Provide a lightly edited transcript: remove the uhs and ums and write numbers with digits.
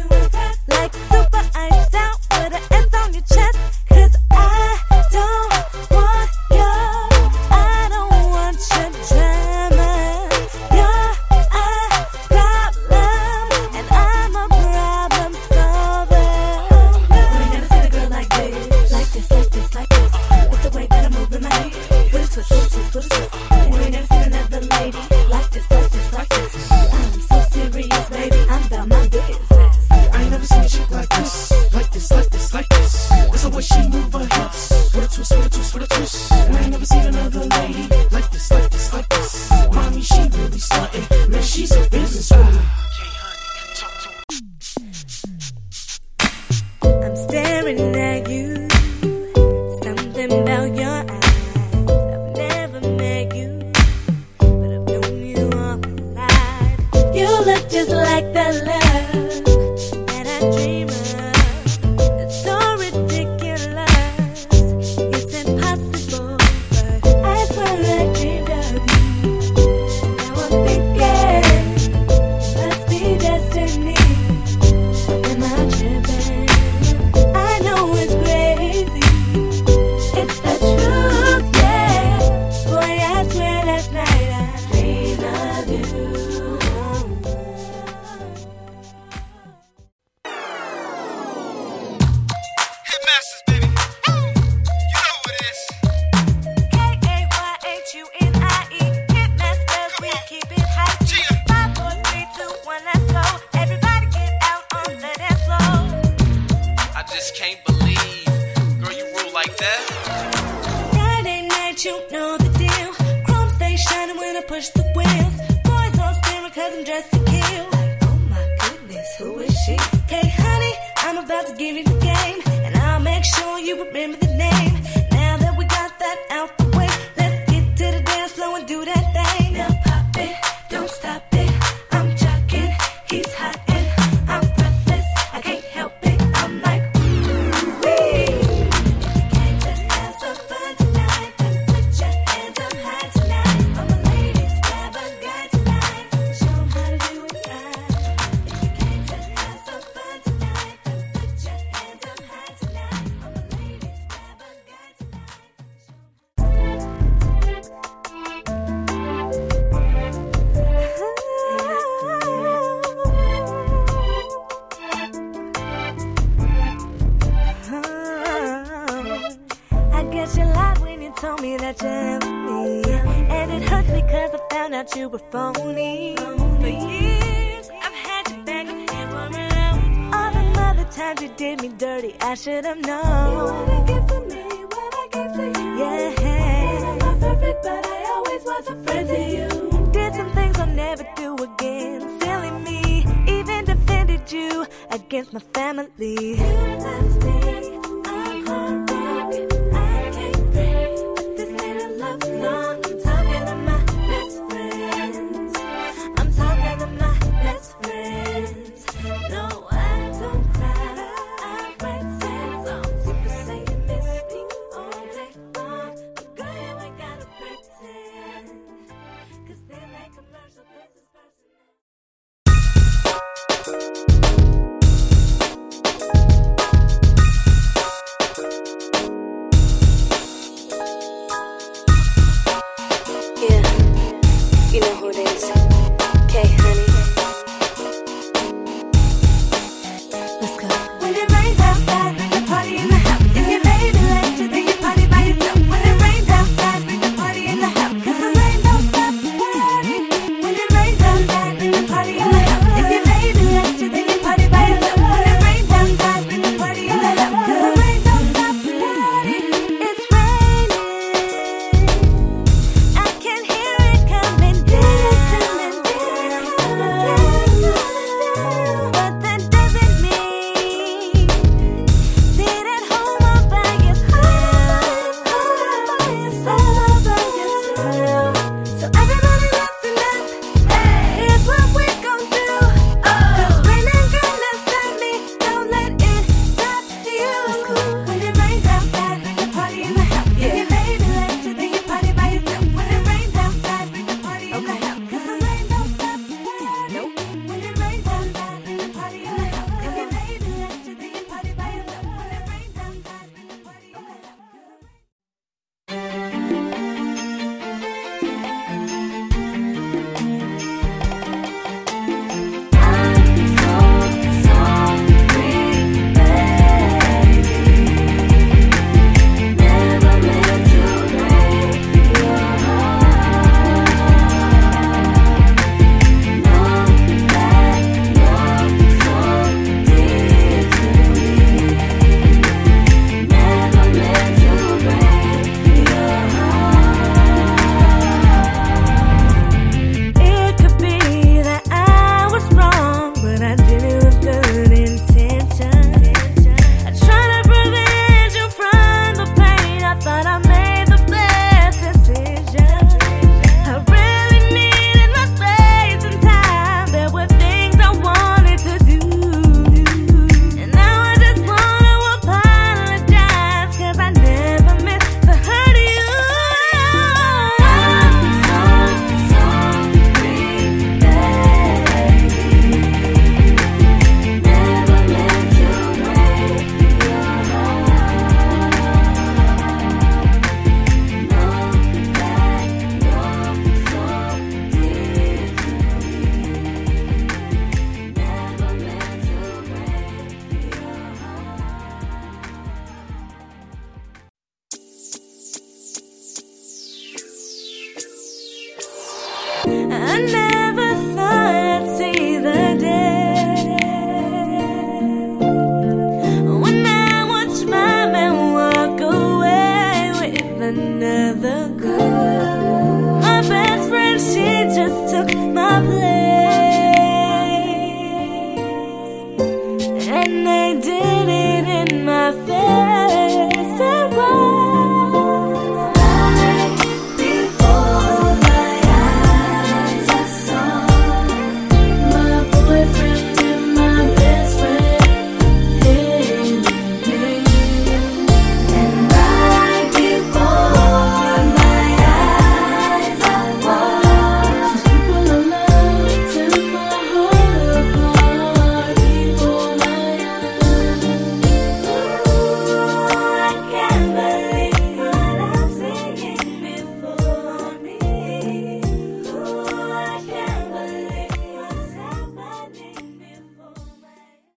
like super iced out with an S on your chest. 'Cause I don't want your drama. You're a problem, and I'm a problem solver. We ain't never seen a girl like this, like this, like this, like this. It's the way that I'm moving my head. With a twist, with a twist, with a twist. And we ain't never seen another lady like this, like this, like this. I'm so serious, baby. I'm about my business. I ain't never seen a chick like this, like this, like this, like this. It's the way she move her hips. With a twist, with a twist, with a twist. And I ain't never seen another lady like this, like this, like this. Mommy, she really stuntin'. Man, she's a businesswoman. I'm staring at you. Something about your eyes. I've never met you, but I've known you all my life. You look just like the love that I dream of. It's so ridiculous. It's impossible, but I swear I dreamed of you. Now I'm thinking must be destiny. Am I tripping? I know it's crazy. It's the truth, yeah. Boy, I swear last night I dreamed of you. Hitmasters, baby. You know who it is. K-A-Y-H-U-N-I-E. Hitmasters, we keep it hype. Gia. 5, 4, 3, 2, 1, let's go. Everybody get out on the dance floor. I just can't believe, girl, you rule like that. Friday night, you know the deal. Chrome stay shining when I push the wheels. Boys all staring 'cause I'm dressed to kill. Like, oh my goodness, who is she? Hey honey, I'm about to give you the game, and I'll make sure you remember the name. Now that we got that out the way, let's get to the dance floor and do that thing. Now pop it, don't stop it. I'm jogging, he's hot and I'm breathless. I can't help it. I'm like, ooh-wee. Came to have some fun tonight, then put your hands up high tonight. All my ladies, grab a guy tonight. Show 'em how to do it right. If you came to have some fun tonight, then put your hands up high tonight. All my ladies, grab a guy tonight. I guess you lied when you told me that you loved me, and it hurts because I found out you were phony. For years, I've had you back and here for around. All the other times you did me dirty, I should have known. You wanna give to me what I give to you. Yeah, I'm not perfect, but I always was a friend to you. Did some things I'll never do again. Silly me, even defended you against my family. You left me, I'm heartbroken. I can't breathe, but this ain't a love song. I'm talking to my best friends. I'm talking to my best friends. No, I don't cry. I write sad songs. You can say you miss me all day long, but girl, you ain't gotta pretend. 'Cause this ain't commercial, this is personal. Yeah, you know who it is. Okay, honey. Let's go. When it rains outside, bring the party in the house. If your baby left you, then you party by yourself. When it rains outside, bring the party in the house. 'Cause the rain don't stop the party. When it rains outside, bring the party in the house. If your baby left you, then you party by yourself. When it rains outside, bring the party in the house. 'Cause the rain don't stop the party. It's raining. I can hear it coming down. But that doesn't mean and they did it in my face.